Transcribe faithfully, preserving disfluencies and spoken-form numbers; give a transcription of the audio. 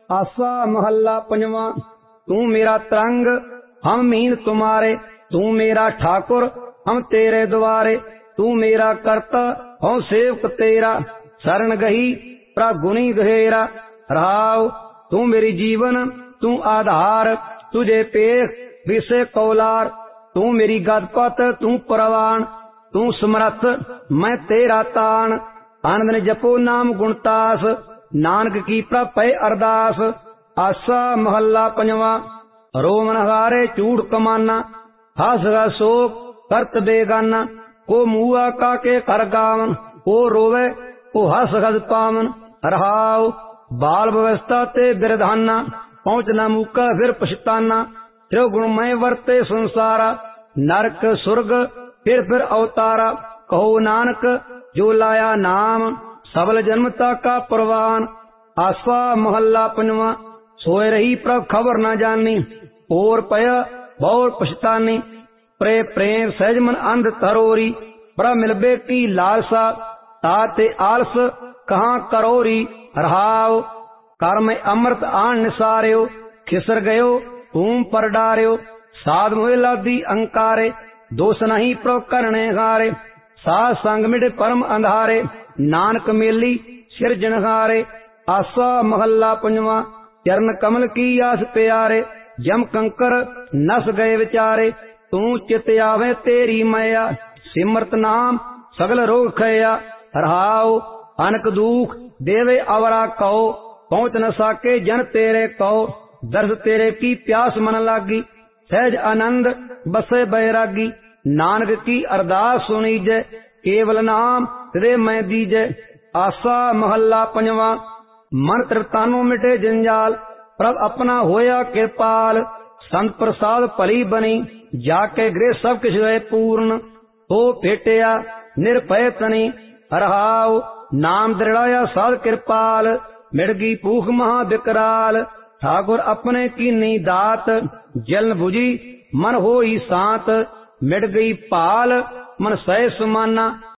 आसा महला पंजवा। तू मेरा तरंग हम मीन तुम्हारे, तू मेरा ठाकुर हम तेरे द्वारे। तू मेरा करता हम सेवक तेरा, शरण गही प्रगुणी गहेरा। रहाओ तू मेरी जीवन तू आधार, तुझे पेख विषय कौलार। तू मेरी गदपत तू परवान, तू समर्थ मैं तेरा तान। आनंद जपो नाम गुणतास, नानक की प्रपै अरदास। आसा महला पंजवा। रोमन हारे चूड़ कमाना, हस शोक करत बेगाना। को मुआ का के कर गावन, को रोवे को हस गज पावन। रहाओ बाल व्यवस्था ते बिरधाना, पहुंचना मुका फिर पछताना। त्रिगुणमय वर्ते संसारा, नरक सुर्ग फिर फिर अवतारा। कहो नानक जो लाया नाम, सबल जन्मता का प्रवान। आसा महला पंजवा। सोए रही प्रभ खबर न जानी, और पय बहुत पछतानी। प्रे प्रेम सहज मन अंध तरोरी, पर मिलबे की लालसा। ताते आलस कहाँ करोरी। रहाओ कर्म अमृत आन निसार्यो, खिसर गयो तूम पर डार्यो। साध मोह लादी अंकारे, दोष नहीं प्रो करने हारे। साध संग मिट परम अंधारे, नानक मेली सिरजनहारे। आसा महला पंजवा। चरण कमल की आस प्यारे, जम कंकर नस गए विचारे। तू चित आवे तेरी माया, सिमरत नाम सगल रोग खया। रहाओ अनक दुख देवे अवरा कहो, पहुंच न सके जन तेरे कहो। दर्श तेरे की प्यास मन लागी, सहज आनंद बसे बैरागी। नानक की अरदास सुनी जय, केवल नाम तेरे मैं दीजय। आसा महला पंजवा। मन तृतानु मिटे जंजाल, प्रभ अपना होया कृपाल। संत प्रसाद भली बनी, जाके गृह सब किछ है पूर्ण। हो भेटिया निरभय तनी, रहाओ नाम दृढ़ाया साध कृपाल। मिड़गी भूख महा विकराल, ठाकुर अपने कीनी दात। जलन बुझी मन होई सांत, मिट गई पाल मन सह सुमाना।